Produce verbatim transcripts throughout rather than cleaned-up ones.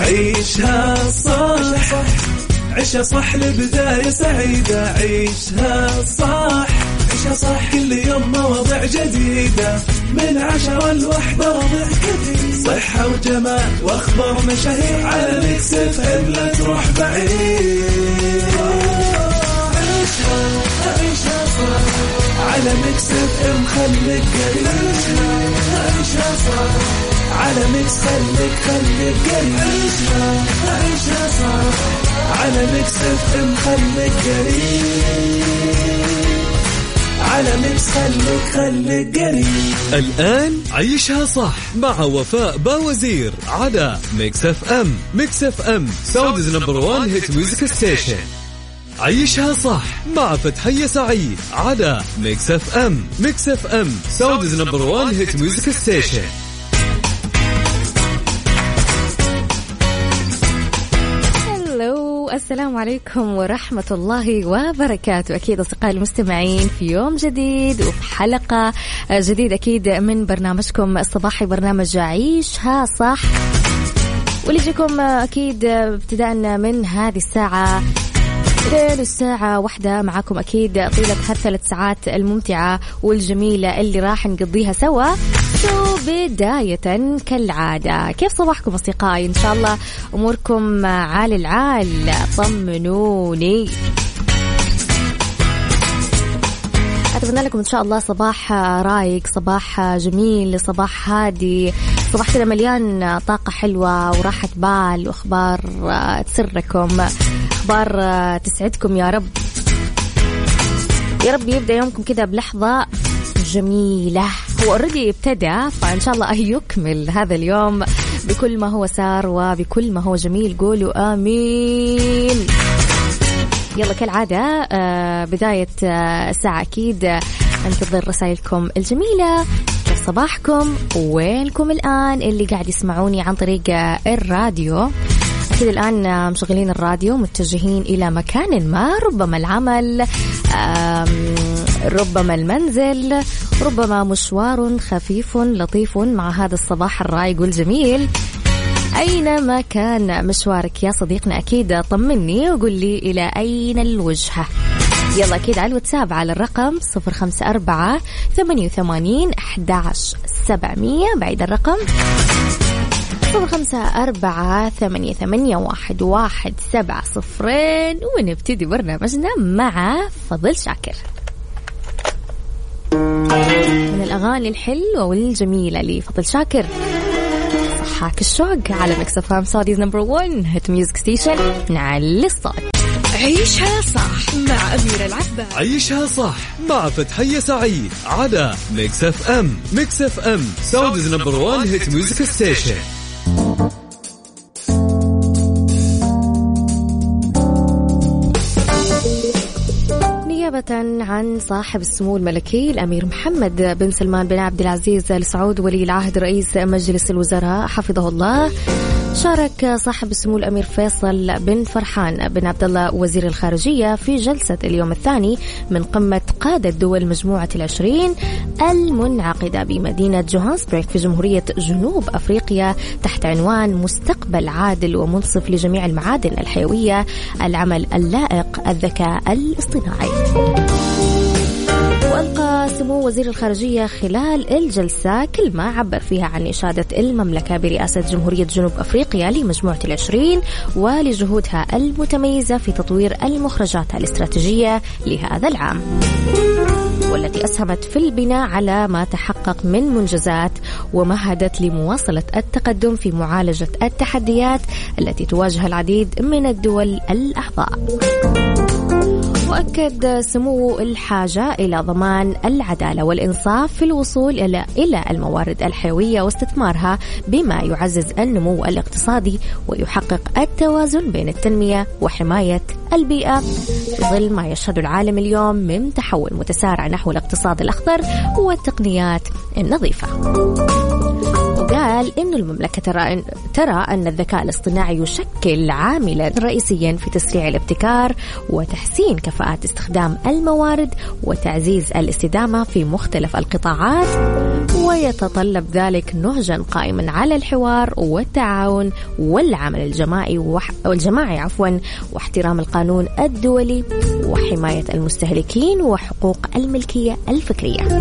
عيشها صح عيشها صح لبداية سعيدة. عيشها صح عيشها صح كل يوم مواضيع جديدة من عشرة الوحدة وضع كثير صحة وجمال واخبار مشاهير على ميكس اف ام لا تروح بعيد. عيشها عيشها صح على ميكس اف ام خليك قريب. عيشها صح على ميكس خليك خليك قريب. عيشها عيشها صح على ميكس اف ام خليك قريب. على ميكس خليك خليك قريب. الآن عيشها صح مع وفاء باوزير على ميكس اف ام. ميكس اف ام سعوديز نمبر وان هيت ميوزك ستيشن. عيشها صح مع فتحية سعيد على ميكس اف ام. ميكس اف ام سعوديز نمبر وان هيت ميوزك ستيشن. السلام عليكم ورحمة الله وبركاته. أكيد أصدقائي المستمعين في يوم جديد وفي حلقة جديدة أكيد من برنامجكم الصباحي برنامج عيشها صح، واللي يجيكم أكيد ابتداء من هذه الساعة لين الساعة واحدة معاكم أكيد طيلة هالثلاث ساعات الممتعة والجميلة اللي راح نقضيها سوا. سو بداية كالعادة، كيف صباحكم أصدقائي؟ إن شاء الله أموركم عال العال، طمنوني. أتمنى لكم إن شاء الله صباح رايق، صباح جميل، صباح هادي، صباح كده مليان طاقة حلوة وراحة بال وأخبار تسركم، أخبار تسعدكم يا رب. يا رب يبدأ يومكم كده بلحظة جميلة. هو أوريدي ابتدى، فإن شاء الله يكمل هذا اليوم بكل ما هو سار وبكل ما هو جميل. قولوا آمين. يلا كالعادة بداية الساعة أكيد انتظر رسائلكم الجميلة. كيف صباحكم؟ وينكم الآن اللي قاعد يسمعوني عن طريق الراديو؟ أكيد الآن مشغلين الراديو متجهين إلى مكان ما، ربما العمل، ربما المنزل، ربما مشوار خفيف لطيف مع هذا الصباح الرايق والجميل. أينما كان مشوارك يا صديقنا أكيد طمني وقول لي إلى أين الوجهة. يلا أكيد على الواتساب على الرقم صفر خمسة أربعة ثمانية وثمانين أحد عشر سبعمية. بعيد الرقم صفر خمسة أربعة ثمانية ثمانية واحد واحد سبعة صفرين. ونبتدي برنامجنا مع فضل شاكر من الأغاني الحلوة والجميلة لفضل شاكر. صحاك الشوق على ميكس اف ام سعوديز نمبر وان هيت ميوزك ستيشن. نعلي الصوت. عيشها صح مع أميرة العباس. عيشها صح مع فتحية سعيد على ميكس اف ام. ميكس اف ام سعوديز نمبر وان هيت ميوزك ستيشن. عن صاحب السمو الملكي الأمير محمد بن سلمان بن عبد العزيز آل سعود ولي العهد رئيس مجلس الوزراء حفظه الله، شارك صاحب السمو الأمير فيصل بن فرحان بن عبد الله وزير الخارجية في جلسة اليوم الثاني من قمة قادة دول مجموعة العشرين المنعقدة بمدينة جوهانسبرغ في جمهورية جنوب أفريقيا تحت عنوان مستقبل عادل ومنصف لجميع المعادن الحيوية، العمل اللائق، الذكاء الاصطناعي. وألقى سمو وزير الخارجية خلال الجلسة كلمة عبر فيها عن إشادة المملكة برئاسة جمهورية جنوب أفريقيا لمجموعة العشرين ولجهودها المتميزة في تطوير المخرجات الاستراتيجية لهذا العام، والتي أسهمت في البناء على ما تحقق من منجزات ومهدت لمواصلة التقدم في معالجة التحديات التي تواجه العديد من الدول الأعضاء. وأكد سمو الحاجة إلى ضمان العدالة والإنصاف في الوصول إلى إلى الموارد الحيوية واستثمارها بما يعزز النمو الاقتصادي ويحقق التوازن بين التنمية وحماية البيئة في ظل ما يشهد العالم اليوم من تحول متسارع نحو الاقتصاد الأخضر والتقنيات النظيفة. وقال قال إنه المملكة ترى ترى أن الذكاء الاصطناعي يشكل عاملا رئيسيا في تسريع الابتكار وتحسين كفاءة استخدام الموارد وتعزيز الاستدامة في مختلف القطاعات، ويتطلب ذلك نهجا قائما على الحوار والتعاون والعمل الجماعي وح... والجماعي عفوا واحترام القانون الدولي وحماية المستهلكين وحقوق الملكية الفكرية.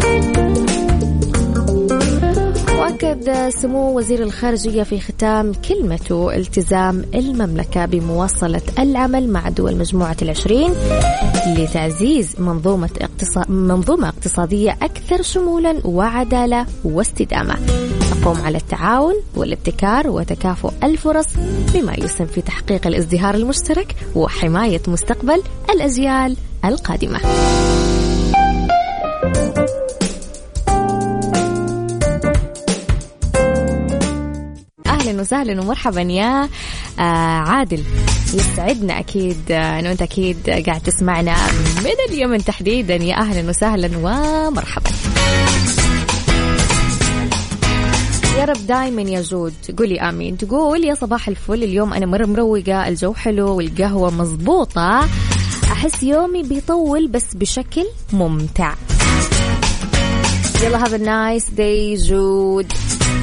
وأكد سمو وزير الخارجية في ختام كلمته التزام المملكة بمواصلة العمل مع دول مجموعة العشرين لتعزيز منظومة اقتصاد منظومة اقتصادية أكثر شمولا وعدالة واستدامة تقوم على التعاون والابتكار وتكافؤ الفرص بما يسهم في تحقيق الازدهار المشترك وحماية مستقبل الأجيال القادمة. أهلا وسهلا ومرحبا يا آه عادل، يسعدنا أكيد آه أنه أنت أكيد قاعد تسمعنا من اليمن تحديدا. يا أهلا وسهلا ومرحبا. يا رب دايما يا جود. قولي آمين. تقول يا صباح الفل، اليوم أنا مرة مروقة، الجو حلو والقهوة مضبوطة، أحس يومي بيطول بس بشكل ممتع. يلا have a nice day جود.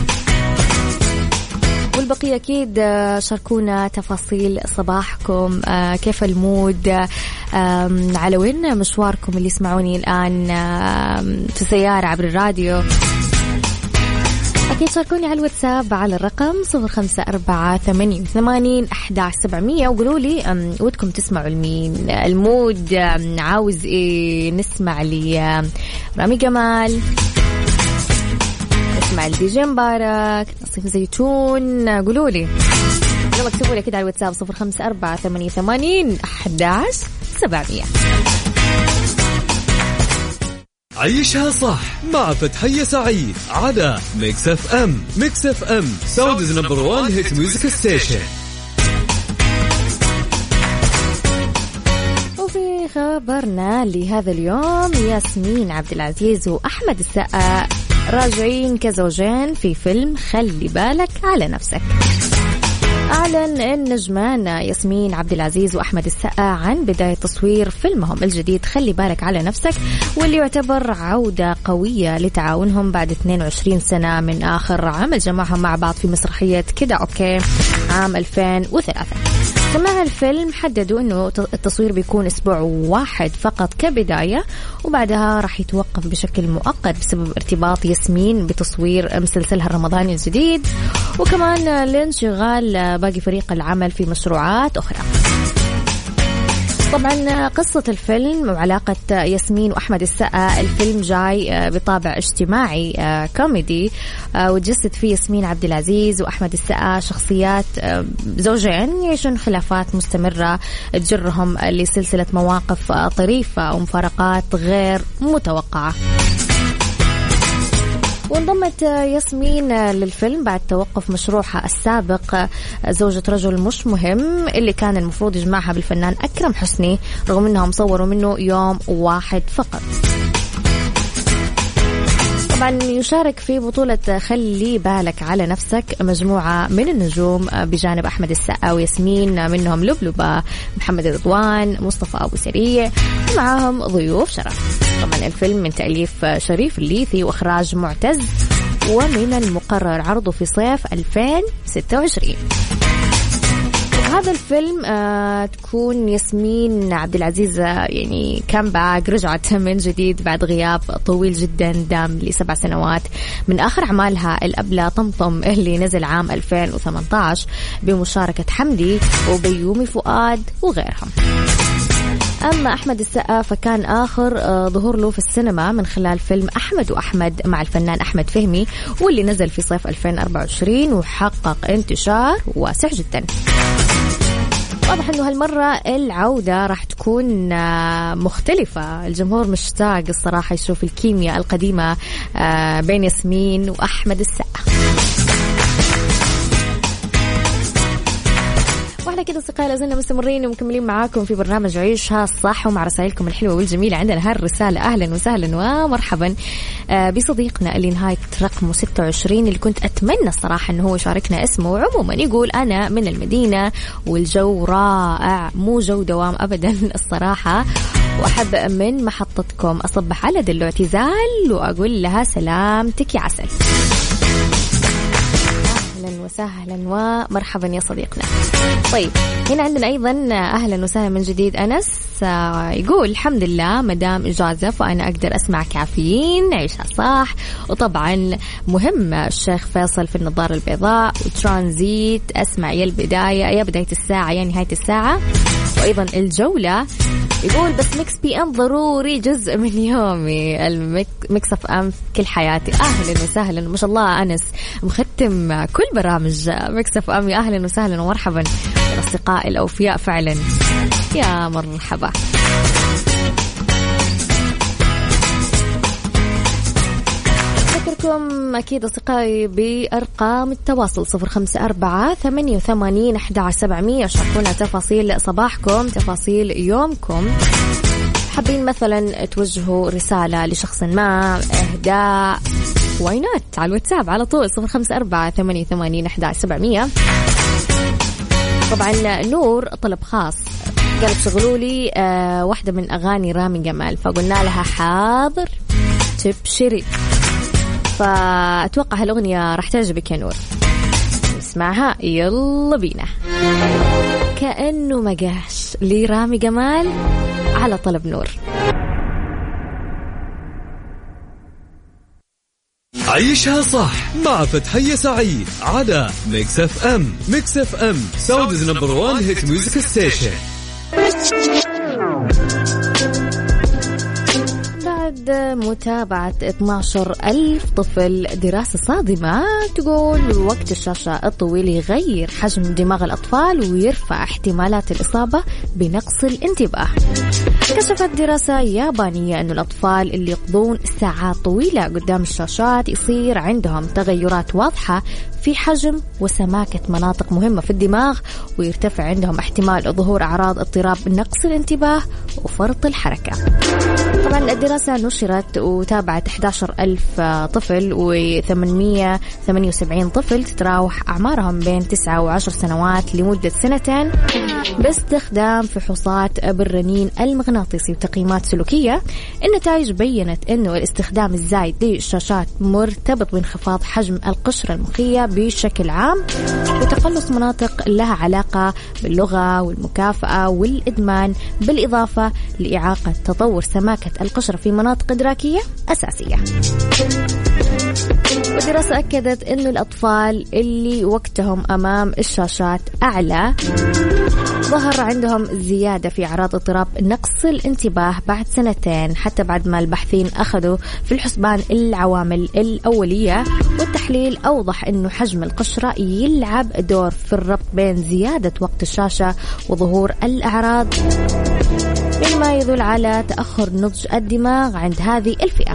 والبقية أكيد شاركونا تفاصيل صباحكم، كيف المود، على وين مشواركم اللي يسمعوني الآن في سيارة عبر الراديو. أكيد شاركوني على الواتساب على الرقم صفر خمسة أربعة ثمانية ثمانين أحد سبعمية وقولوا لي ودكم تسمعوا المين، المود عاوز إيه. نسمع لي رامي جمال، اسمع الدي جي مبارك، نصيف زيتون، قولوا لي. يلا اكتبوا لي كده على الواتساب صفر خمسة أربعة ثمانية ثمانين أحد سبعمية. عيشها صح مع فتحية سعيد على ميكس اف ام. ميكس اف ام سعوديز نمبر وان هيت ميوزك ستيشن. وفي خبرنا لهذا اليوم، ياسمين عبد العزيز وأحمد السقا راجعين كزوجين في فيلم خلي بالك على نفسك. أعلن النجمان ياسمين عبد العزيز وأحمد السقا عن بداية تصوير فيلمهم الجديد خلي بالك على نفسك، واللي يعتبر عودة قوية لتعاونهم بعد اثنين وعشرين سنة من آخر عمل جمعهم مع بعض في مسرحية كده أوكي عام ألفين وثلاثة. صناع الفيلم حددوا أنه التصوير بيكون أسبوع واحد فقط كبداية، وبعدها راح يتوقف بشكل مؤقت بسبب ارتباط ياسمين بتصوير مسلسلها الرمضاني الجديد، وكمان لانشغال باقي فريق العمل في مشروعات أخرى. طبعا قصة الفيلم وعلاقة ياسمين وأحمد السقا، الفيلم جاي بطابع اجتماعي كوميدي، وتجسد فيه ياسمين عبد العزيز وأحمد السقا شخصيات زوجين يعيشون خلافات مستمرة تجرهم لسلسلة مواقف طريفة ومفارقات غير متوقعة. وانضمت ياسمين للفيلم بعد توقف مشروعها السابق زوجة رجل مش مهم، اللي كان المفروض يجمعها بالفنان أكرم حسني، رغم أنهم صوروا منه يوم واحد فقط. طبعا يشارك في بطولة خلي بالك على نفسك مجموعة من النجوم بجانب أحمد السقا وياسمين، منهم لبلبة، محمد رضوان، مصطفى أبو سريع، ومعهم ضيوف شرف. طبعا الفيلم من تأليف شريف الليثي وإخراج معتز، ومن المقرر عرضه في صيف ألفين وستة وعشرين. هذا الفيلم آه تكون ياسمين عبد العزيز يعني كان باك، رجعت من جديد بعد غياب طويل جدا دام لسبع سنوات من آخر أعمالها الأبلة طمطم اللي نزل عام ألفين وثمانية عشر بمشاركة حمدي وبيومي فؤاد وغيرهم. أما أحمد السقا فكان آخر ظهور له في السينما من خلال فيلم أحمد وأحمد مع الفنان أحمد فهمي، واللي نزل في صيف ألفين وأربعة وعشرين وحقق انتشار واسع جدا. واضح أنه هالمرة العودة راح تكون مختلفة، الجمهور مشتاق الصراحة يشوف الكيمياء القديمة بين ياسمين وأحمد السقا. على كده أصدقائي لازلنا مستمرين ومكملين معاكم في برنامج عيشها صح ومع رسائلكم الحلوة والجميلة. عندنا هالرسالة أهلا وسهلا ومرحبا بصديقنا اللي نهاية رقمه ستة وعشرين اللي كنت أتمنى الصراحة أنه هو يشاركنا اسمه. عموما يقول أنا من المدينة والجو رائع، مو جو دوام أبدا الصراحة، وأحب من محطتكم أصبح على دلو اعتزال وأقول لها سلامتك يا عسل. أهلا وسهلا ومرحبا يا صديقنا. طيب هنا عندنا أيضا أهلا وسهلا من جديد أنس يقول الحمد لله مدام إجازة فأنا أقدر أسمع كافيين عيشها صح. وطبعا مهم الشيخ فيصل في النظارة البيضاء وترانزيت أسمع يا البداية يا بداية الساعة يا نهاية الساعة. وأيضا الجولة يقول بس ميكس بي أم ضروري جزء من يومي، الميكس أف أم كل حياتي. أهلا وسهلا ما شاء الله أنس مختم كل برامج ميكس أف أم. يا أهلا وسهلا ومرحبا الأصدقاء الأوفياء فعلا، يا مرحبا. أذكركم أكيد أصدقائي بأرقام التواصل صفر خمسة أربعة ثمانية وثمانين أحد عشر سبعمية. شاركونا تفاصيل صباحكم تفاصيل يومكم، حابين مثلا توجهوا رسالة لشخص ما، إهداء، وينات على الواتساب على طول صفر خمسة أربعة ثمانية وثمانين أحد عشر سبعمية. طبعا نور طلب خاص قالت شغلوا لي آه واحدة من أغاني رامي جمال، فقلنا لها حاضر تبشري. فأتوقع هالأغنية راح تعجبك يا نور، نسمعها يلا بينا. كأنه مقاش لرامي جمال على طلب نور. عيشها صح مع فتحية سعيد على ميكس اف ام. ميكس اف ام سعوديز نمبر وان هيت ميوزك ستيشن. بعد متابعة اثنا عشر ألف طفل دراسة صادمة تقول وقت الشاشة الطويل يغير حجم دماغ الأطفال ويرفع احتمالات الإصابة بنقص الانتباه. كشفت دراسة يابانية أن الأطفال اللي يقضون ساعات طويلة قدام الشاشات يصير عندهم تغيرات واضحة في حجم وسماكة مناطق مهمة في الدماغ، ويرتفع عندهم احتمال ظهور أعراض اضطراب نقص الانتباه وفرط الحركة. طبعا الدراسة نشرت وتابعت أحد عشر ألف طفل وثمانمية وثمانية وسبعين طفل تتراوح أعمارهم بين تسعة وعشر سنوات لمدة سنتين باستخدام فحوصات بالرنين المغناطيسي وتقييمات سلوكية. النتائج بيّنت أنه الاستخدام الزايد للشاشات مرتبط بانخفاض حجم القشرة المخية بشكل عام وتقلص مناطق لها علاقة باللغة والمكافأة والإدمان، بالإضافة لإعاقة تطور سماكة القشرة في مناطق إدراكية أساسية. والدراسة أكدت أن الأطفال اللي وقتهم أمام الشاشات أعلى ظهر عندهم زيادة في أعراض اضطراب نقص الانتباه بعد سنتين، حتى بعد ما الباحثين أخذوا في الحسبان العوامل الأولية. والتحليل أوضح أنه حجم القشرة يلعب دور في الربط بين زيادة وقت الشاشة وظهور الأعراض، مما يدل على تأخر نضج الدماغ عند هذه الفئة.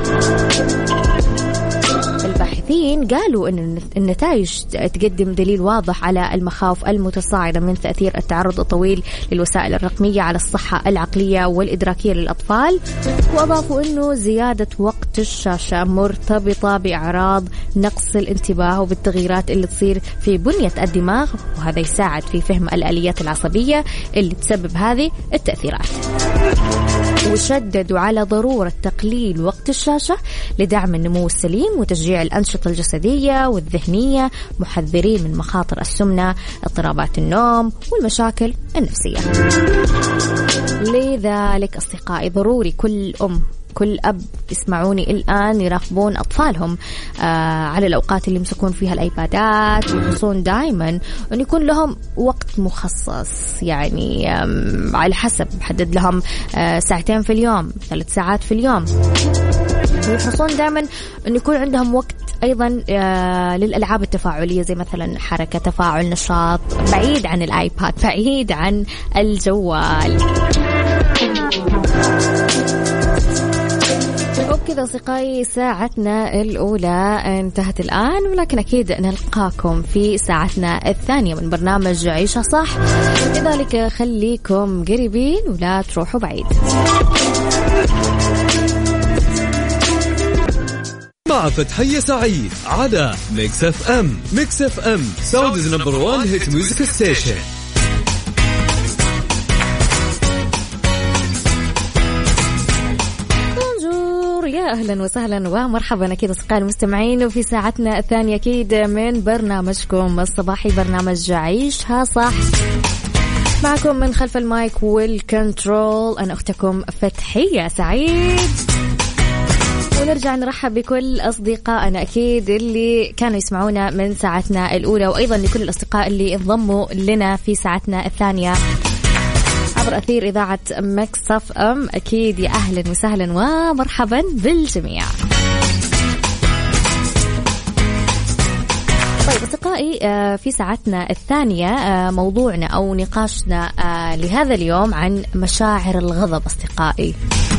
الباحثين قالوا أن النتائج تقدم دليل واضح على المخاوف المتصاعدة من تأثير التعرض الطويل للوسائل الرقمية على الصحة العقلية والإدراكية للأطفال، وأضافوا أنه زيادة وقت الشاشة مرتبطة بأعراض نقص الانتباه وبالتغييرات اللي تصير في بنية الدماغ، وهذا يساعد في فهم الآليات العصبية اللي تسبب هذه التأثيرات. وشددوا على ضرورة تقليل وقت الشاشة لدعم النمو السليم وتشجيع الأنشطة الجسدية والذهنية، محذرين من مخاطر السمنة، اضطرابات النوم والمشاكل النفسية. لذلك أصدقائي ضروري كل أم كل أب يسمعوني الآن يراقبون أطفالهم آه على الأوقات اللي يمسكون فيها الأيبادات، ويحرصون دائما أن يكون لهم وقت مخصص، يعني على حسب حدد لهم آه ساعتين في اليوم، ثلاث ساعات في اليوم. ويحرصون دائما أن يكون عندهم وقت أيضا آه للألعاب التفاعلية زي مثلا حركة، تفاعل، نشاط، بعيد عن الآيباد، بعيد عن الجوال. كذا أصدقائي ساعتنا الأولى انتهت الآن، ولكن أكيد نلقاكم في ساعتنا الثانية من برنامج عيشها صح. لذلك خليكم قريبين ولا تروحوا بعيد. مع فتحية سعيد على ميكس اف ام. ميكس اف ام سعوديز نمبر وان هيت ميوزك ستيشن. يا أهلا وسهلا ومرحبا أكيد أصدقائي المستمعين، وفي ساعتنا الثانية أكيد من برنامجكم الصباحي برنامج عيشها صح. معكم من خلف المايك والكنترول أنا أختكم فتحية سعيد، ونرجع نرحب بكل أصدقائنا أكيد اللي كانوا يسمعونا من ساعتنا الأولى، وأيضا لكل الأصدقاء اللي انضموا لنا في ساعتنا الثانية عبر أثير إذاعة ميكس اف ام. أكيد يا أهلا وسهلا ومرحبا بالجميع. طيب أصدقائي في ساعتنا الثانية موضوعنا أو نقاشنا لهذا اليوم عن مشاعر الغضب أصدقائي.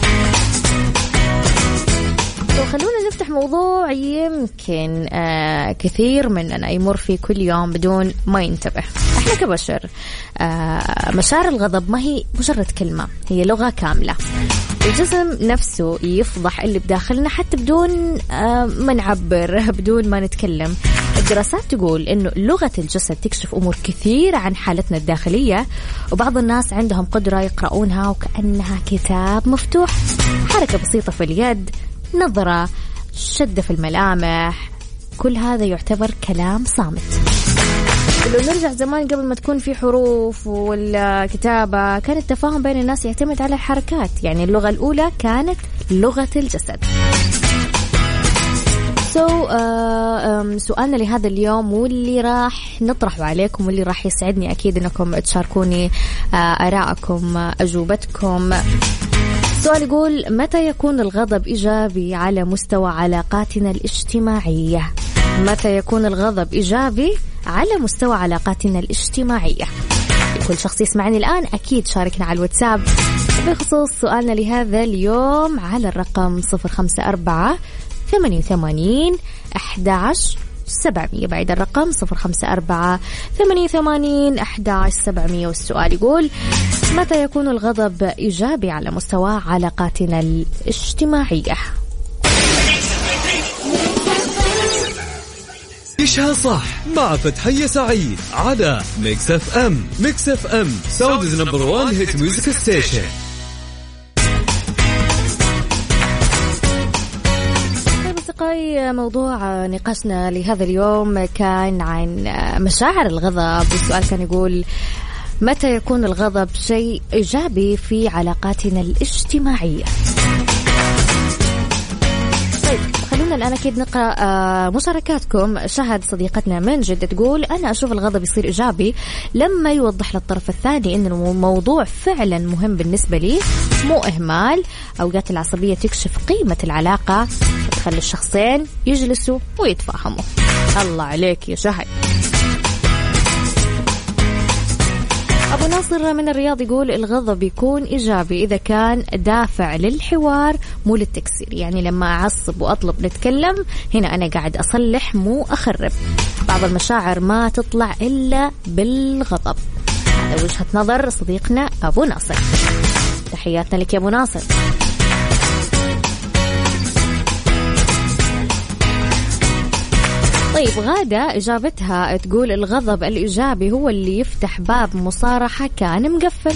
خلونا نفتح موضوع يمكن آه كثير مننا يمر فيه كل يوم بدون ما ينتبه. احنا كبشر آه مشاعر الغضب ما هي مجرد كلمة، هي لغة كاملة. الجسم نفسه يفضح اللي بداخلنا حتى بدون آه ما نعبر، بدون ما نتكلم. الدراسات تقول إنه لغة الجسد تكشف أمور كثير عن حالتنا الداخلية، وبعض الناس عندهم قدرة يقرؤونها وكأنها كتاب مفتوح. حركة بسيطة في اليد، نظرة، شدة في الملامح، كل هذا يعتبر كلام صامت. لو نرجع زمان قبل ما تكون في حروف والكتابة، كان التفاهم بين الناس يعتمد على الحركات. يعني اللغة الأولى كانت لغة الجسد. سو so, uh, um, سؤالنا لهذا اليوم واللي راح نطرحه عليكم واللي راح يسعدني أكيد أنكم تشاركوني uh, آراءكم، أجوبتكم. سؤال يقول: متى يكون الغضب إيجابي على مستوى علاقاتنا الاجتماعية؟ متى يكون الغضب إيجابي على مستوى علاقاتنا الاجتماعية؟ كل شخص يسمعني الآن أكيد شاركنا على الواتساب بخصوص سؤالنا لهذا اليوم على الرقم صفر خمسة أربعة ثمانية ثمانين أحد عشر سبعمية. بعد الرقم صفر خمسة أربعة ثمانية ثمانين أحد عشر سبعمية. والسؤال يقول: متى يكون الغضب إيجابي على مستوى علاقاتنا الاجتماعية؟ عيشها صح مع فتحية سعيد على ميكس اف ام. ميكس اف ام سعوديز نمبر وان هيت ميوزك ستيشن. موضوع نقاشنا لهذا اليوم كان عن مشاعر الغضب، والسؤال كان يقول: متى يكون الغضب شيء إيجابي في علاقاتنا الاجتماعية؟ طيب خلونا الآن أكيد نقرأ مشاركاتكم. شهد صديقتنا من جدة تقول: أنا أشوف الغضب يصير إيجابي لما يوضح للطرف الثاني إن الموضوع فعلا مهم بالنسبة لي، مو إهمال. أوقات العصبية تكشف قيمة العلاقة، تخلي الشخصين يجلسوا ويتفاهموا. الله عليك يا شهد. أبو ناصر من الرياض يقول: الغضب يكون إيجابي إذا كان دافع للحوار مو للتكسير. يعني لما أعصب وأطلب نتكلم، هنا أنا قاعد أصلح مو أخرب. بعض المشاعر ما تطلع إلا بالغضب. هذا وجهة نظر صديقنا أبو ناصر. تحياتنا لك يا أبو ناصر. طيب غادة إجابتها تقول: الغضب الإيجابي هو اللي يفتح باب مصارحة كان مقفل.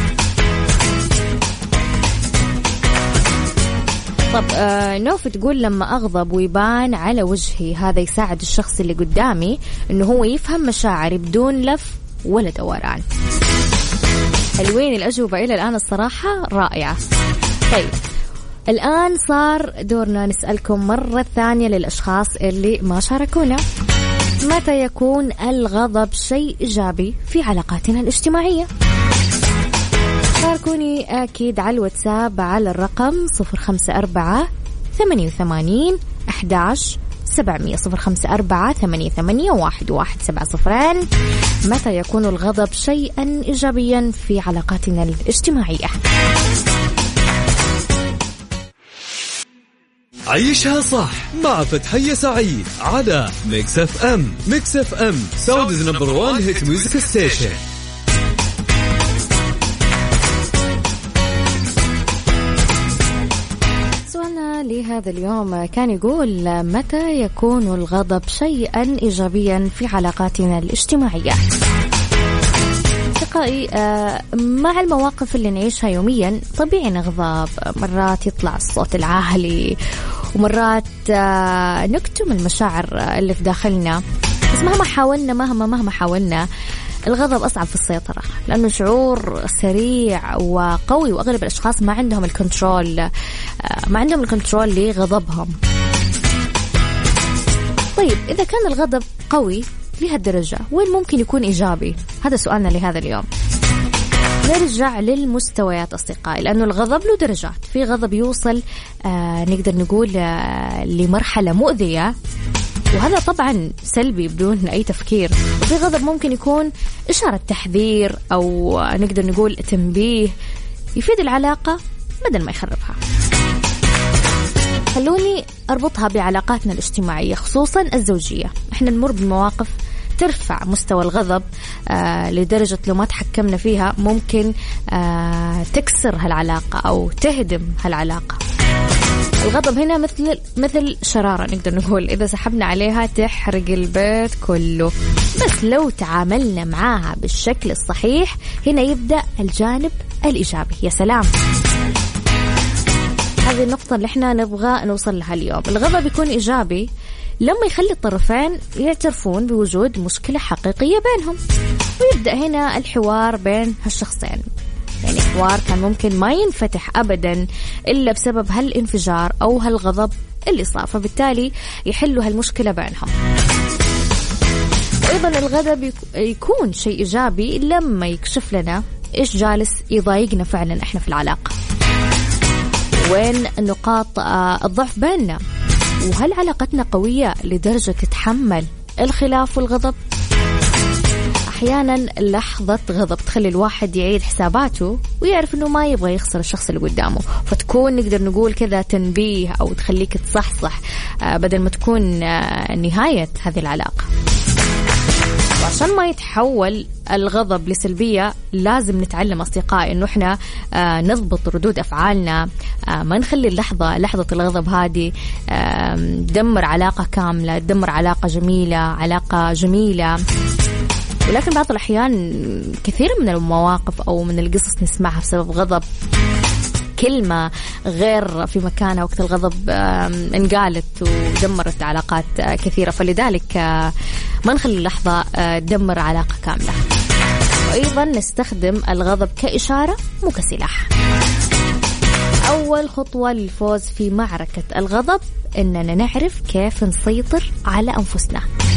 طب آه نوف تقول: لما أغضب ويبان على وجهي هذا يساعد الشخص اللي قدامي إنه هو يفهم مشاعري بدون لف ولا دوران. حلوين الأجوبة إلى الآن الصراحة، رائعة. طيب الآن صار دورنا نسألكم مرة ثانية للأشخاص اللي ما شاركونا: متى يكون الغضب شيء إيجابي في علاقاتنا الاجتماعية؟ شاركوني أكيد على الواتساب على الرقم صفر خمسة أربعة ثمانية ثمانين أحد عشر سبعمية. صفر خمسة أربعة ثمانية ثمانية واحد واحد سبعة صفرين. متى يكون الغضب شيئا إيجابيا في علاقاتنا الاجتماعية؟ عيشها صح مع فتحية سعيد على ميكس اف ام. ميكس اف ام سعوديز نمبر وان هيت ميوزك ستيشن. سؤالنا لهذا اليوم كان يقول: متى يكون الغضب شيئا إيجابيا في علاقاتنا الاجتماعية؟ أصدقائي، مع المواقف اللي نعيشها يوميا طبيعي نغضب، مرات يطلع الصوت العالي ومرات نكتم المشاعر اللي في داخلنا، بس مهما حاولنا مهما مهما حاولنا الغضب أصعب في السيطرة، لأنه شعور سريع وقوي، وأغلب الأشخاص ما عندهم الكنترول ما عندهم الكنترول لغضبهم. طيب إذا كان الغضب قوي لهالدرجة، وين ممكن يكون إيجابي؟ هذا سؤالنا لهذا اليوم. نرجع للمستويات أصدقائي، لأنه الغضب له درجات. في غضب يوصل آه نقدر نقول آه لمرحلة مؤذية، وهذا طبعا سلبي بدون أي تفكير. وفي غضب ممكن يكون إشارة تحذير أو نقدر نقول تنبيه يفيد العلاقة بدل ما يخربها. خلوني أربطها بعلاقاتنا الاجتماعية، خصوصا الزوجية. احنا نمر بمواقف ترفع مستوى الغضب آه لدرجة لو ما تحكمنا فيها ممكن آه تكسر هالعلاقة أو تهدم هالعلاقة. الغضب هنا مثل مثل شرارة نقدر نقول، إذا سحبنا عليها تحرق البيت كله. بس لو تعاملنا معاها بالشكل الصحيح هنا يبدأ الجانب الإيجابي. يا سلام، هذه النقطة اللي احنا نبغى نوصل لها اليوم. الغضب يكون إيجابي لما يخلي الطرفين يعترفون بوجود مشكلة حقيقية بينهم، ويبدأ هنا الحوار بين هالشخصين. يعني حوار كان ممكن ما ينفتح أبدا إلا بسبب هالانفجار أو هالغضب اللي صار، فبالتالي يحلوا هالمشكلة بينهم. أيضا الغضب يكون شيء إيجابي لما يكشف لنا إيش جالس يضايقنا فعلا إحنا في العلاقة، وين نقاط الضعف بيننا، وهل علاقتنا قوية لدرجة تتحمل الخلاف والغضب. أحيانا لحظة غضب تخلي الواحد يعيد حساباته ويعرف أنه ما يبغى يخسر الشخص اللي قدامه، فتكون نقدر نقول كذا تنبيه أو تخليك تصحصح بدل ما تكون نهاية هذه العلاقة. وعشان ما يتحول الغضب لسلبية لازم نتعلم أصدقائي إنه إحنا آه نضبط ردود أفعالنا، آه ما نخلي اللحظة لحظة الغضب هذه آه تدمر علاقة كاملة، تدمر علاقة جميلة، علاقة جميلة. ولكن بعض الأحيان كثير من المواقف أو من القصص نسمعها بسبب غضب، كلمة غير في مكانها وقت الغضب انقالت ودمرت علاقات كثيرة. فلذلك ما نخلي اللحظة تدمر علاقة كاملة. وأيضا نستخدم الغضب كإشارة مو كسلاح. أول خطوة للفوز في معركة الغضب إننا نعرف كيف نسيطر على أنفسنا.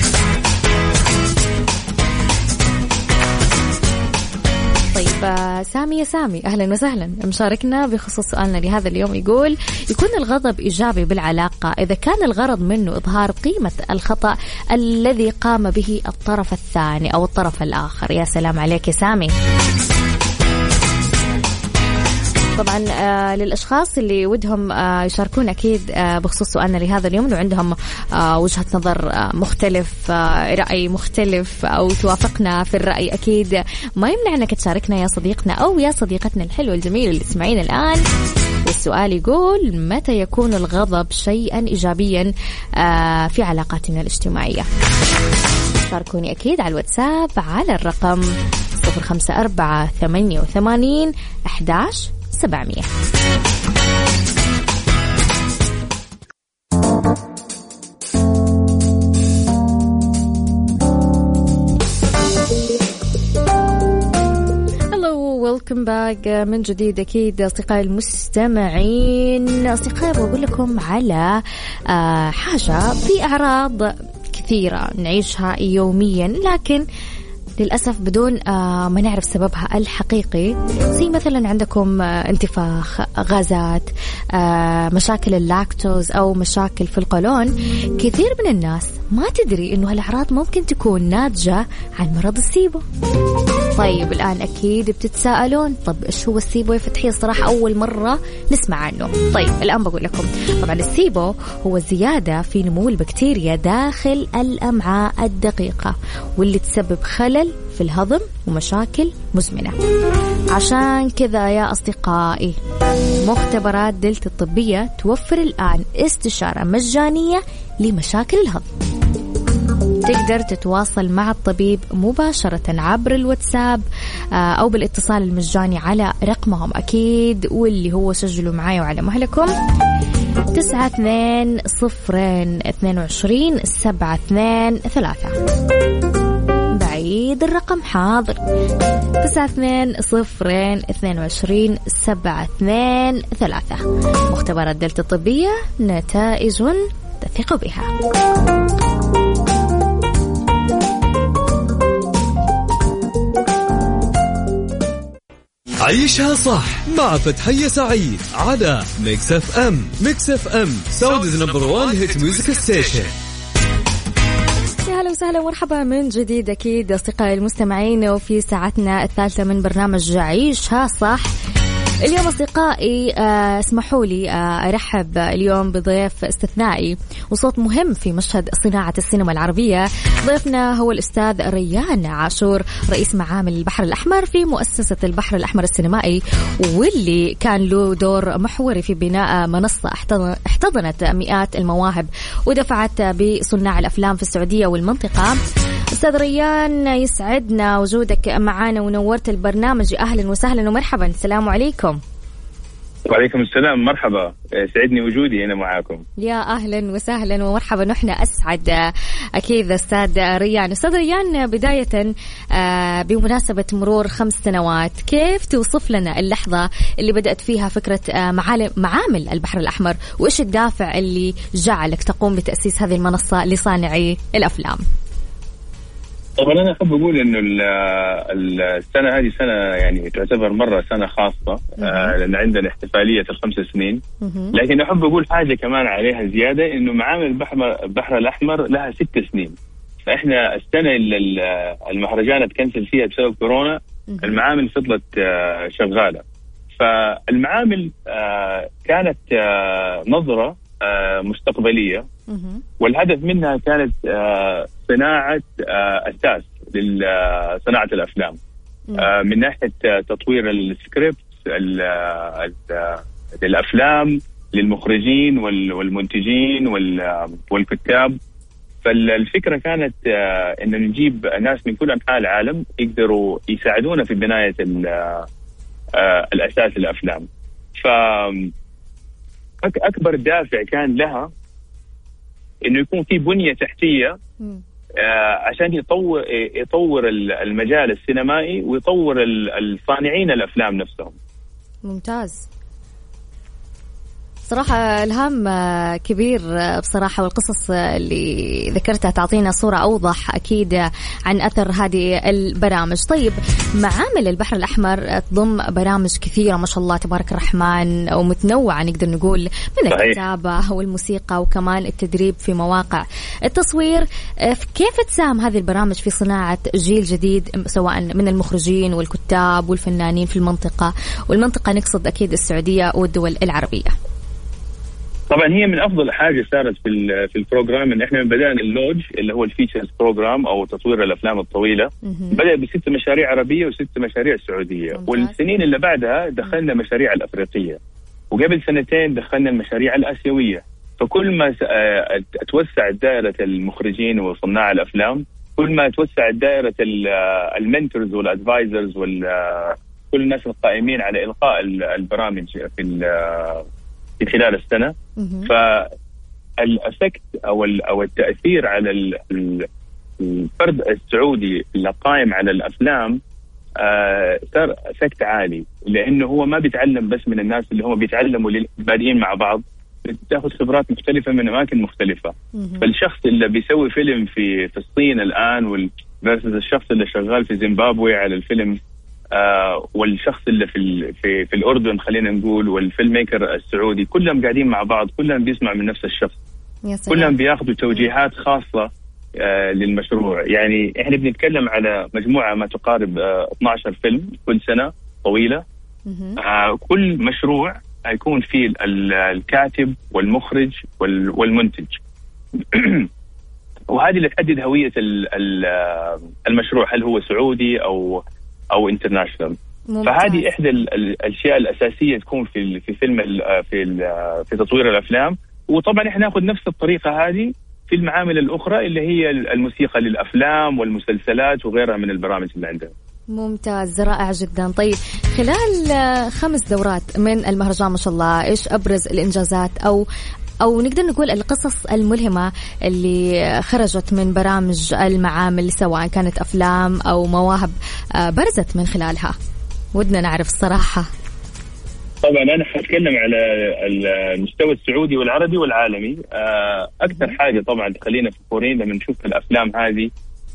طيب سامي يا سامي، أهلا وسهلا، مشاركنا بخصوص سؤالنا لهذا اليوم. يقول: يكون الغضب إيجابي بالعلاقة إذا كان الغرض منه إظهار قيمة الخطأ الذي قام به الطرف الثاني أو الطرف الآخر. يا سلام عليك يا سامي. طبعا آه للأشخاص اللي ودهم آه يشاركون أكيد آه بخصوص سؤالنا لهذا اليوم، لو عندهم آه وجهة نظر آه مختلف، آه رأي مختلف، أو توافقنا في الرأي، أكيد ما يمنع أنك تشاركنا يا صديقنا أو يا صديقتنا الحلوة الجميلة اللي تسمعين الآن. والسؤال يقول: متى يكون الغضب شيئا إيجابيا آه في علاقاتنا الاجتماعية؟ شاركوني أكيد على الواتساب على الرقم صفر خمسة أربعة ثمانية وثمانين أحد عشر سبعمية. ويلكم باك من جديد أكيد أصدقائي المستمعين. أصدقائي بقول لكم على حاجة، في أعراض كثيرة نعيشها يوميا لكن للأسف بدون ما نعرف سببها الحقيقي، زي مثلا عندكم انتفاخ، غازات، مشاكل اللاكتوز أو مشاكل في القولون. كثير من الناس ما تدري إنه هالأعراض ممكن تكون ناتجة عن مرض السيبو. طيب الآن أكيد بتتساءلون طب إيش هو السيبو يا فتحية؟ الصراحة أول مرة نسمع عنه. طيب الآن بقول لكم. طبعا السيبو هو زيادة في نمو البكتيريا داخل الأمعاء الدقيقة واللي تسبب خلل في الهضم ومشاكل مزمنة. عشان كذا يا أصدقائي مختبرات دلتا الطبية توفر الآن استشارة مجانية لمشاكل الهضم. تقدر تتواصل مع الطبيب مباشرة عبر الواتساب أو بالاتصال المجاني على رقمهم أكيد واللي هو سجلوا معايا وعلى مهلكم تسعة اثنين صفرين اثنين وعشرين سبعة اثنين ثلاثة. بعيد الرقم حاضر تسعة اثنين صفرين اثنين وعشرين سبعة اثنين ثلاثة. مختبرات دلتا الطبية نتائج تثق بها. عيشها صح مع فتحية سعيد على ميكس اف ام. ميكس اف ام سعوديز نمبر وان هيت ميوزك ستيشن. يا هلا وسهلا ومرحبا من جديد أكيد أصدقائي المستمعين وفي ساعتنا الثالثة من برنامج عيشها صح. اليوم أصدقائي آه اسمحوا لي آه أرحب اليوم بضيف استثنائي وصوت مهم في مشهد صناعة السينما العربية. ضيفنا هو الأستاذ ريان عاشور رئيس معامل البحر الأحمر في مؤسسة البحر الأحمر السينمائي واللي كان له دور محوري في بناء منصة احتضنت مئات المواهب ودفعت بصناع الأفلام في السعودية والمنطقة. أستاذ ريان يسعدنا وجودك معنا ونورت البرنامج. أهلا وسهلا ومرحبا. السلام عليكم. وعليكم السلام. مرحبا. سعدني وجودي هنا معاكم. يا أهلا وسهلا ومرحبا. نحن أسعد أكيد أستاذ ريان. أستاذ ريان بداية بمناسبة مرور خمس سنوات كيف توصف لنا اللحظة اللي بدأت فيها فكرة معامل البحر الأحمر وإيش الدافع اللي جعلك تقوم بتأسيس هذه المنصة لصانعي الأفلام؟ طبعا أنا أحب أقول إنه السنة هذه سنة يعني تعتبر مرة سنة خاصة آه لأن عندنا احتفالية الخمس سنين. لكن أحب أقول حاجة كمان عليها زيادة إنه معامل البحر, البحر الأحمر لها ست سنين. فإحنا السنة اللي المهرجان تكنسل فيها بسبب كورونا المعامل فضلت آه شغالة. فالمعامل آه كانت آه نظرة آه مستقبلية والهدف منها كانت آه صناعة آه أساس لصناعة الأفلام آه من ناحية تطوير السكريبت للأفلام للمخرجين والمنتجين والكتاب. فالفكرة كانت آه إن نجيب ناس من كل أنحاء العالم يقدروا يساعدونا في بناية آه الأساس الأفلام. فأكبر دافع كان لها إنه يكون في بنية تحتية آه عشان يطور يطور المجال السينمائي ويطور الصانعين الأفلام نفسهم. ممتاز. صراحة الهام كبير بصراحة والقصص اللي ذكرتها تعطينا صورة أوضح أكيد عن أثر هذه البرامج. طيب معامل البحر الأحمر تضم برامج كثيرة ما شاء الله تبارك الرحمن ومتنوعة نقدر نقول من الكتابة والموسيقى وكمان التدريب في مواقع التصوير. كيف تساهم هذه البرامج في صناعة جيل جديد سواء من المخرجين والكتاب والفنانين في المنطقة والمنطقة نقصد أكيد السعودية والدول العربية؟ طبعا هي من افضل حاجه صارت في في البروجرام ان احنا بدانا اللوج اللي هو الفيتشرز بروجرام او تطوير الافلام الطويله. بدا بست مشاريع عربيه وست مشاريع سعوديه. ممتاز. والسنين اللي بعدها دخلنا مشاريع الافريقيه وقبل سنتين دخلنا المشاريع الاسيويه. فكل ما توسعت دائره المخرجين وصناع الافلام كل ما توسعت دائره المنتورز والادفايزرز وكل الناس القائمين على القاء البرامج في في خلال السنة. فالأفكت أو أو التأثير على الفرد السعودي اللي قائم على الأفلام صار أفكت عالي لأنه هو ما بيتعلم بس من الناس اللي هم بيتعلموا بادئين مع بعض. بتاخذ خبرات مختلفة من أماكن مختلفة. فالشخص اللي بيسوي فيلم في في الصين الآن والفيرسز الشخص اللي شغال في زيمبابوي على الفيلم آه والشخص اللي في في في الأردن خلينا نقول والفيلم ميكر السعودي كلهم قاعدين مع بعض كلهم بيسمع من نفس الشخص. كلهم بياخذوا توجيهات خاصة آه للمشروع. يعني احنا بنتكلم على مجموعة ما تقارب آه اثنا عشر فيلم كل سنة طويلة. آه كل مشروع هيكون فيه الكاتب والمخرج والمنتج وهذه اللي تحدد هوية المشروع، هل هو سعودي أو أو انترناشنال. فهذه إحدى الأشياء الأساسية تكون في في فيلم في في تطوير الأفلام. وطبعا إحنا نأخذ نفس الطريقة هذه في المعامل الأخرى اللي هي الموسيقى للأفلام والمسلسلات وغيرها من البرامج اللي عندنا. ممتاز، رائع جدا. طيب خلال خمس دورات من المهرجان ما شاء الله، إيش أبرز الإنجازات أو أو نقدر نقول القصص الملهمة اللي خرجت من برامج المعامل سواء كانت أفلام أو مواهب برزت من خلالها؟ ودنا نعرف الصراحة. طبعا أنا حتكلم على المستوى السعودي والعربي والعالمي. أكثر حاجة طبعا تخلينا فخورين لما نشوف الأفلام هذه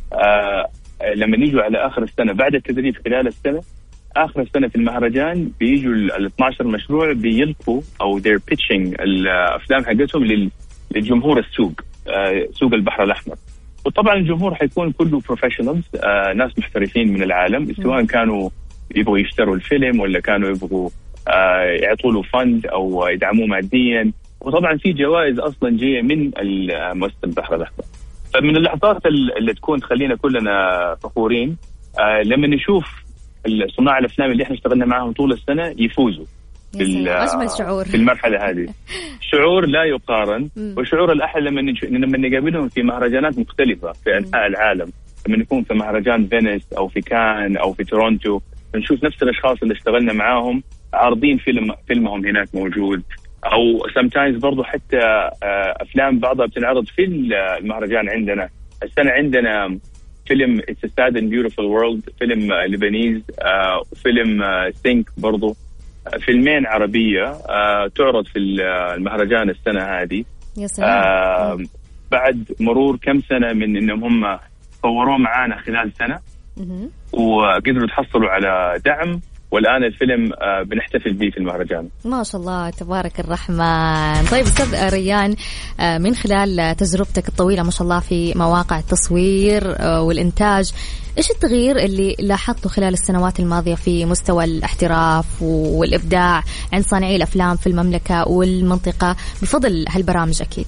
لما نيجوا على آخر السنة بعد التدريب خلال السنة، آخر السنة في المهرجان بيجوا ال اثنا عشر مشروع بيلقوا أو they're pitching الأفلام حقتهم للجمهور السوق، سوق البحر الأحمر. وطبعا الجمهور حيكون كله professionals، ناس محترفين من العالم، سواء كانوا يبغوا يشتروا الفيلم ولا كانوا يبغوا يعطوا له فند أو يدعموه ماديا. وطبعا في جوائز أصلا جاية من مؤسسة البحر الأحمر. فمن اللحظات اللي تكون تخلينا كلنا فخورين لما نشوف صناع الأفلام اللي احنا اشتغلنا معهم طول السنة يفوزوا شعور في المرحلة هذه. شعور لا يقارن. والشعور الأحلى لما لما نقابلهم في مهرجانات مختلفة في أنحاء العالم، لما نكون في مهرجان فينيس أو في كان أو في تورونتو، نشوف نفس الأشخاص اللي اشتغلنا معاهم عارضين فيلم فيلمهم هناك موجود. أو sometimes برضو حتى أفلام بعضها بتنعرض في المهرجان عندنا. السنة عندنا فيلم It's a Sad and Beautiful World، فيلم لبنانيز، آه، وفيلم آه، Think برضو، آه، فيلمين عربية آه، تعرض في المهرجان السنة هذه. آه، بعد مرور كم سنة من إنهم هم صوروا معانا خلال سنة وقدروا يتحصلوا على دعم، والآن الفيلم آه بنحتفل به في المهرجان. ما شاء الله تبارك الرحمن. طيب أستاذ ريان، آه من خلال تجربتك الطويلة ما شاء الله في مواقع التصوير آه والإنتاج، إيش التغيير اللي لاحظته خلال السنوات الماضية في مستوى الاحتراف والإبداع عند صانعي الأفلام في المملكة والمنطقة بفضل هالبرامج؟ أكيد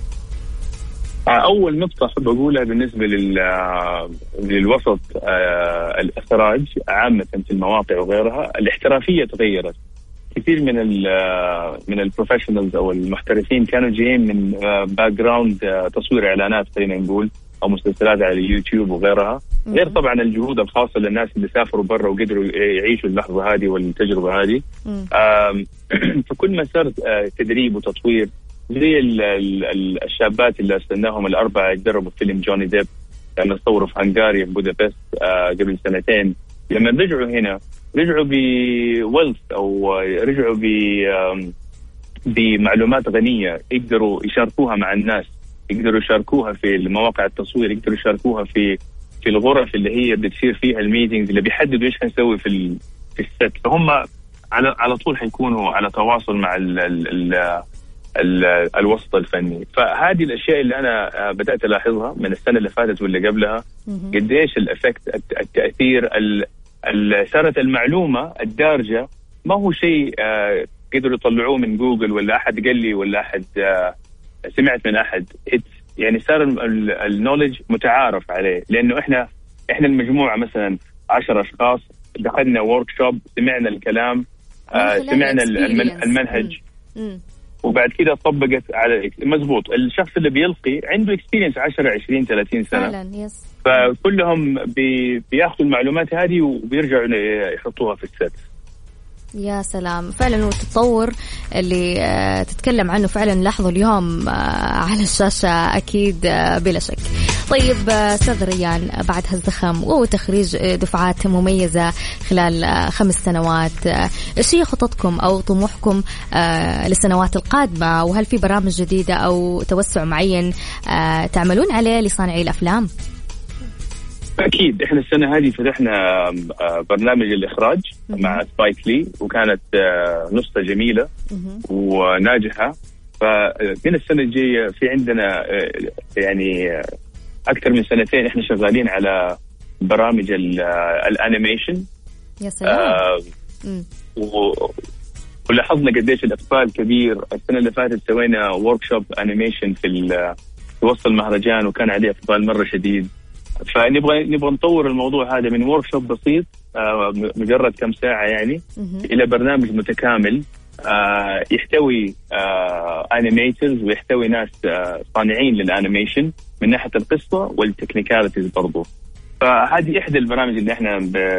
أول نقطة أحب أقولها بالنسبة للوسط الإخراج عامة في المواقع وغيرها، الاحترافية تغيرت كثير. من ال من البروفيشنالز أو المحترفين كانوا جايين من باك جراوند تصوير إعلانات خلينا نقول أو مسلسلات على اليوتيوب وغيرها، غير طبعا الجهود الخاصة للناس اللي سافروا برا وقدروا يعيشوا اللحظة هذه والتجربة هذه. فكل ما صار تدريب وتطوير، زي الشابات اللي استناهم الأربعة يتدربوا في فيلم جوني ديب لما صوروا في هنغاريا في بودابست قبل سنتين، لما رجعوا هنا رجعوا بويلث أو رجعوا بمعلومات غنية يقدروا يشاركوها مع الناس، يقدروا يشاركوها في المواقع التصوير، يقدروا يشاركوها في في الغرف اللي هي بتصير فيها الميتينجز اللي بيحددوا إيش هنسوي في في الست. فهم على على طول حيكونوا على تواصل مع ال ال ال الوسط الفني. فهذه الأشياء اللي أنا بدأت ألاحظها من السنة اللي فاتت واللي قبلها، قديش الأفكت التأثير صارت المعلومة الدارجة ما هو شيء قدروا يطلعوه من جوجل ولا أحد قال لي ولا أحد سمعت من أحد. يعني صار النولج متعارف عليه، لأنه إحنا إحنا المجموعة مثلا عشر أشخاص دخلنا وركشوب، سمعنا الكلام، سمعنا المنهج م. وبعد كده طبقت على مزبوط. الشخص اللي بيلقي عنده اكسبيرينس عشرة عشرين ثلاثين سنة فعلا. يس. فكلهم بي بياخذوا المعلومات هذه وبيرجعوا يحطوها في الست. يا سلام، فعلا والتطور اللي تتكلم عنه فعلا لاحظوا اليوم على الشاشة أكيد بلا شك. طيب أستاذ ريان، بعد هالزخم وتخريج دفعات مميزة خلال خمس سنوات، إيش هي خططكم أو طموحكم للسنوات القادمة؟ وهل في برامج جديدة أو توسع معين تعملون عليه لصانعي الأفلام؟ أكيد إحنا السنة هذه فتحنا برنامج الإخراج مع سبايك لي، وكانت نصة جميلة وناجحة. فمن السنة الجاية في عندنا يعني أكثر من سنتين إحنا شغالين على برامج الأنيميشن. يا سلام. آه ولاحظنا قديش الإقبال كبير. السنة اللي فاتت سوينا وركشوب أنيميشن في في وسط المهرجان وكان عليه إقبال مرة شديد. فنبغى نبغى نطور الموضوع هذا من وركشوب بسيط آه مجرد كم ساعة يعني إلى برنامج متكامل آه يحتوي آه أنيميترز ويحتوي ناس آه صانعين للأنيميشن من ناحية القصة والتكنيكاليتيز برضو. فهذه إحدى البرامج اللي إحنا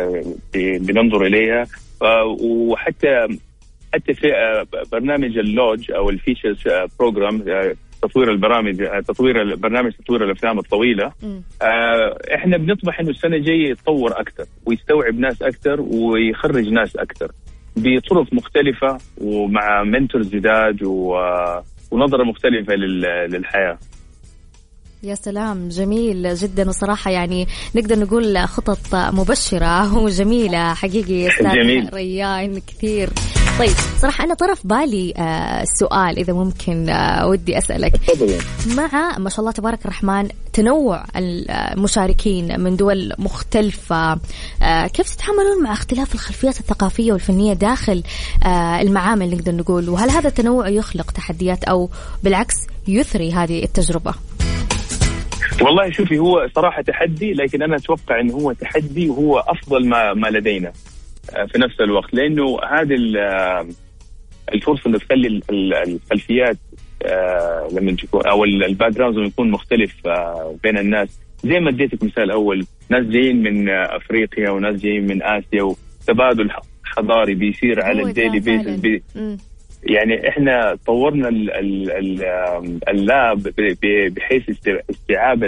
بننظر إليها. وحتى حتى في برنامج اللوج أو الفيتشرز بروجرام تطوير البرامج تطوير البرنامج تطوير الأفلام الطويلة. إحنا بنطمح إنه السنة الجاية يتطور أكثر ويستوعب ناس أكثر ويخرج ناس أكثر بطرق مختلفة ومع منتورز جداد ونظرة مختلفة للحياة. يا سلام، جميل جدا وصراحة يعني نقدر نقول خطط مبشرة وجميلة حقيقي أستاذ ريان كثير. طيب صراحة أنا طرف بالي آه سؤال إذا ممكن آه ودي أسألك. مع ما شاء الله تبارك الرحمن تنوع المشاركين من دول مختلفة، آه كيف تتعاملون مع اختلاف الخلفيات الثقافية والفنية داخل آه المعامل نقدر نقول؟ وهل هذا التنوع يخلق تحديات أو بالعكس يثري هذه التجربة؟ والله شوفي، هو صراحة تحدي، لكن أنا أتوقع أنه هو تحدي وهو أفضل ما ما لدينا في نفس الوقت، لأنه هذه الفرصة أن تخلي الخلفيات لما تكون أو الباك جراوند لما يكون مختلف بين الناس. زي ما اديتك مثال أول، ناس جايين من أفريقيا وناس جايين من آسيا وتبادل حضاري بيصير على الديلي بيسز بي يعني احنا طورنا اللاب بحيث استيعاب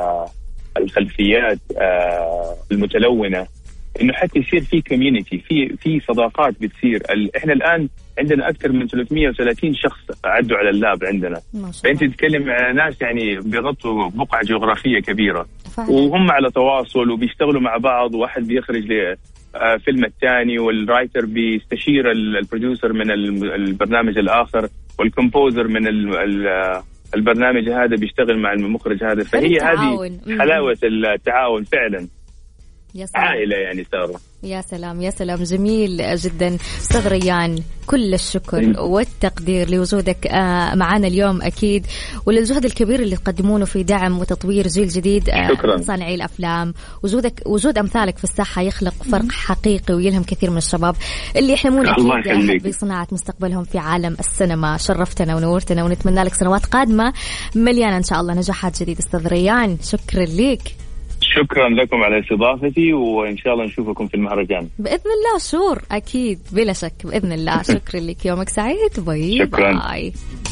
الخلفيات المتلونة، انه حتى يصير في كوميونيتي، في في صداقات بتصير. احنا الان عندنا اكثر من ثلاثمية وثلاثين شخص عدوا على اللاب عندنا، فانت تتكلم على ناس يعني بيغطوا بقعة جغرافية كبيرة فهي. وهم على تواصل وبيشتغلوا مع بعض، واحد بيخرج ل فيلم الثاني، والرايتر بيستشير البروديوسر من البرنامج الآخر، والكومبوزر من البرنامج هذا بيشتغل مع المخرج هذا. فهي هذه حلاوة التعاون فعلا، عائلة يعني صاروا. يا سلام يا سلام، جميل جدا أستاذ ريان، كل الشكر والتقدير لوجودك معنا اليوم أكيد، وللجهد الكبير اللي تقدمونه في دعم وتطوير جيل جديد من صانعي الأفلام. وجودك وجود أمثالك في الساحة يخلق فرق حقيقي ويلهم كثير من الشباب اللي يحلمون أكيد بصناعة مستقبلهم في عالم السينما. شرفتنا ونورتنا، ونتمنى لك سنوات قادمة مليانة إن شاء الله نجاحات جديدة أستاذ ريان. شكرا لك. شكرا لكم على استضافتي، وإن شاء الله نشوفكم في المهرجان بإذن الله. شور أكيد بلا شك بإذن الله. شكرا لك، يومك سعيد. باي شكرا. باي.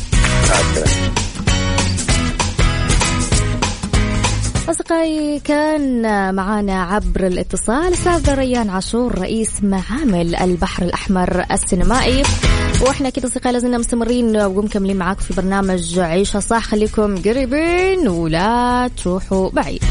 أصدقائي، كان معنا عبر الاتصال أستاذ ريان عاشور رئيس معامل البحر الأحمر السينمائي، وإحنا كده أصدقائي لازلنا مستمرين ومكملين معاكم في برنامج عيشها صح. خليكم قريبين ولا تروحوا بعيد.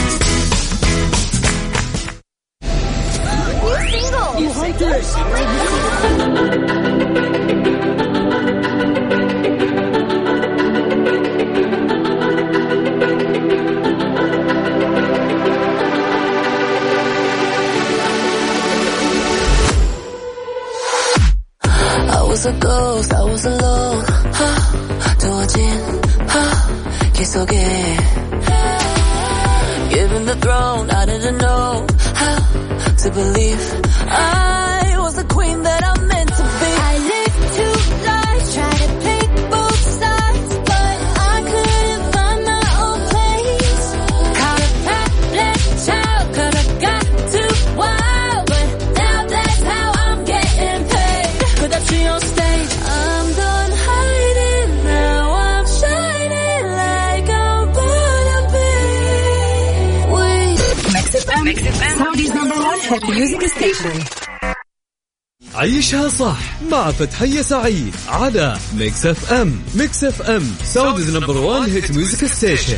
I was a ghost, I was alone. 두어진 길 속에 given the throne, I didn't know how to believe I was the queen that I'm meant to be. I lived two lives, tried to play both sides, but I couldn't find my own place. Caught a fat child, could've got too wild, but now that's how I'm getting paid. Put up to your stage, I'm done hiding, now I'm shining like I'm born to be. Wait. Mix F M, Mix F M, Saudi's number one hit music station. عيشها صح مع فتحية سعيد على ميكس اف ام. ميكس اف ام سعوديز نمبر وان هيت ميوزك ستيشن.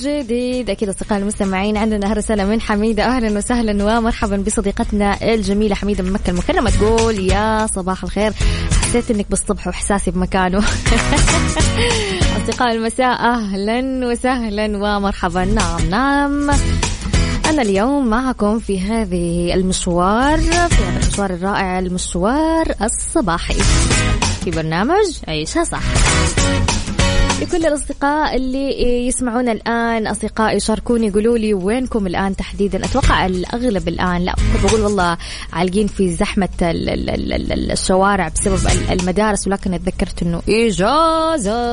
جديد. أكيد أصدقائي المستمعين عندنا رسالة من حميدة. أهلا وسهلا ومرحبا بصديقتنا الجميلة حميدة من مكة المكرمة. تقول يا صباح الخير، حسيت إنك بالصبح وإحساسي بمكانه. أصدقاء المساء أهلا وسهلا ومرحبا. نعم نعم أنا اليوم معكم في هذه المشوار، في هذا المشوار الرائع، المشوار الصباحي في برنامج عيشها صح. لكل الأصدقاء اللي يسمعون الآن، أصدقائي شاركوني قولوا لي وينكم الآن تحديدا. أتوقع الأغلب الآن، لا كنت بقول والله عالقين في زحمة الشوارع بسبب المدارس، ولكن اتذكرت أنه إجازة.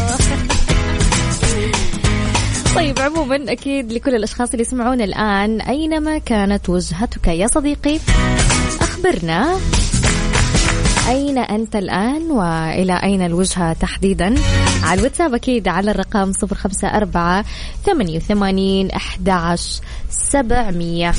طيب عموما أكيد لكل الأشخاص اللي يسمعون الآن، أينما كانت وجهتك يا صديقي أخبرنا أين أنت الآن وإلى أين الوجهة تحديدا. على الواتساب أكيد على الرقم صفر خمسة أربعة ثمانية وثمانين أحد عشر سبعمية.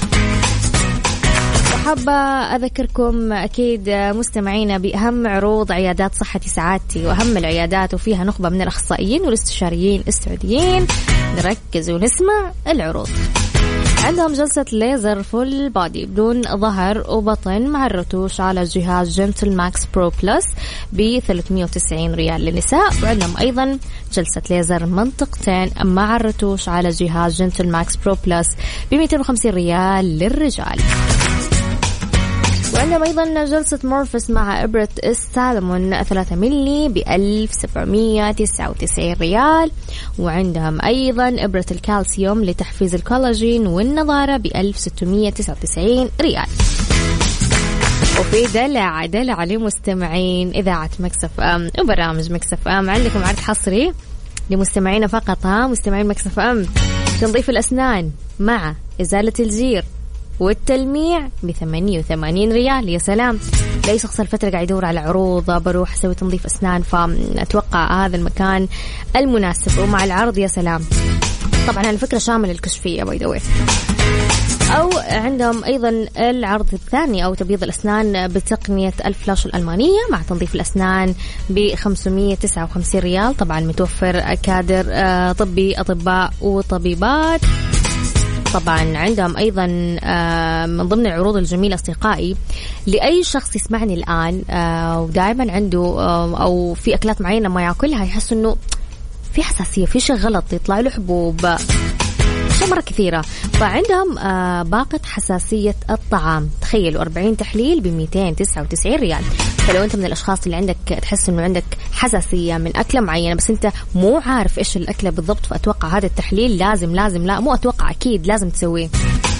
وحابة أذكركم أكيد مستمعينا بأهم عروض عيادات صحتي سعادتي، وأهم العيادات وفيها نخبة من الأخصائيين والاستشاريين السعوديين. نركز ونسمع العروض. عندهم جلسة ليزر فول بادي بدون ظهر وبطن مع الرتوش على جهاز جنتل ماكس برو بلس ب ثلاثمية وتسعين ريال للنساء، وعندهم أيضا جلسة ليزر منطقتين مع الرتوش على جهاز جنتل ماكس برو بلس ب مئتين وخمسين ريال للرجال. وعندهم أيضا جلسة مورفس مع إبرة السالمون ثلاثة ملي بألف سبعمية تسعة وتسعين ريال. وعندهم أيضا إبرة الكالسيوم لتحفيز الكولاجين والنضارة بألف ستمية تسعة وتسعين ريال. وفي دلع دلع لمستمعين إذاعة مكسف أم وبرامج مكسف أم، عندكم عرض حصري لمستمعين فقط، ها مستمعين مكسف أم. تنظيف الأسنان مع إزالة الجير والتلميع بثمانية وثمانين ريال. يا سلام، لأي شخص الفترة قاعد يدور على عروض بروح أسوي تنظيف أسنان، فأتوقع هذا المكان المناسب ومع العرض. يا سلام، طبعا الفكرة شامل الكشفية باي ذا واي. أو عندهم أيضا العرض الثاني أو تبييض الأسنان بتقنية الفلاش الألمانية مع تنظيف الأسنان بخمسمية تسعة وخمسين ريال. طبعا متوفر كادر طبي، أطباء وطبيبات. طبعا عندهم أيضا من ضمن العروض الجميلة أصدقائي لأي شخص يسمعني الآن ودائما عنده أو في أكلات معينة ما يأكلها يحس إنه في حساسية، في شيء غلط، يطلع له حبوب أشياء مرة كثيرة. فعندهم باقة حساسية الطعام، تخيلوا أربعين تحليل بمئتين تسعة وتسعين ريال. فلو أنت من الأشخاص اللي عندك تحس إنه عندك حساسية من أكلة معينة بس أنت مو عارف إيش الأكلة بالضبط، فأتوقع هذا التحليل لازم لازم لا مو أتوقع أكيد لازم تسويه.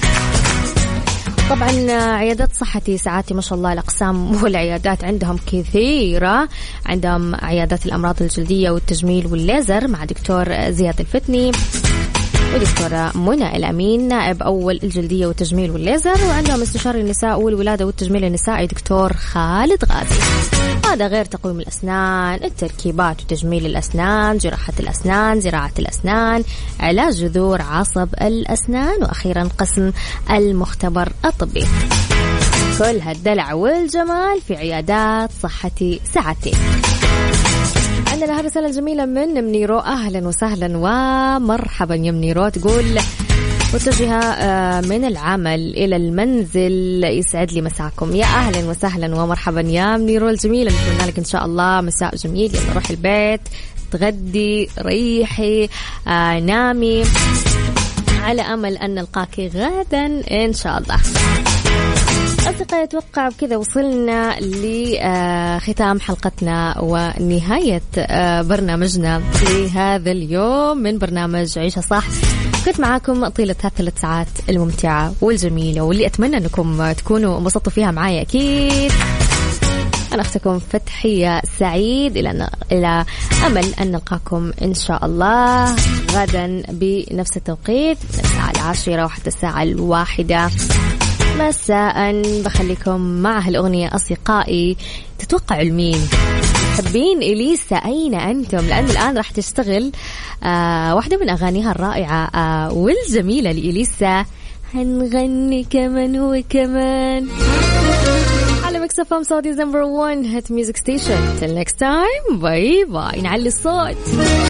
طبعا عيادات صحتي سعادتي ما شاء الله الأقسام والعيادات عندهم كثيرة. عندهم عيادات الأمراض الجلدية والتجميل والليزر مع دكتور زياد الفتني ودكتورة منى الأمين نائب أول الجلدية والتجميل والليزر. وعندهم استشاري النساء والولادة والتجميل النسائي دكتور خالد غازي. هذا غير تقويم الأسنان، التركيبات وتجميل الأسنان، جراحة الأسنان، زراعة الأسنان، علاج جذور عصب الأسنان، وأخيرا قسم المختبر الطبي. كل هالدلع والجمال في عيادات صحتي سعادتي. عندنا هالرسالة الجميلة من منيرو. أهلا وسهلا ومرحبا يا منيرو. تقول متجهة من العمل إلى المنزل، يسعد لي مساكم. يا أهلا وسهلا ومرحبا يا منيرو الجميلة، نتمنى لك إن شاء الله مساء جميل. يلا روحي البيت، تغدي، ريحي، آه، نامي، على أمل أن نلقاك غدا إن شاء الله. أصدقائي أتوقع بكذا وصلنا لختام حلقتنا ونهاية برنامجنا لهذا اليوم من برنامج عيشها صح. كنت معاكم طيلة هالثلاث ساعات الممتعة والجميلة واللي أتمنى أنكم تكونوا انبسطوا فيها معايا أكيد. أنا أختكم فتحية سعيد، إلى إلى أمل أن نلقاكم إن شاء الله غدا بنفس التوقيت من الساعة العاشرة وحتى الساعة الواحدة مساء. بخليكم مع هالأغنية أصدقائي. تتوقعوا المين محبين إليسا أين أنتم؟ لأن الآن راح تشتغل آه واحدة من أغانيها الرائعة آه والجميلة لإليسا. هنغني كمان وكمان على ميكس اف ام سعوديز نمبر واحد هات ميوزك ستيشن. Till next time, باي باي. نعلي الصوت.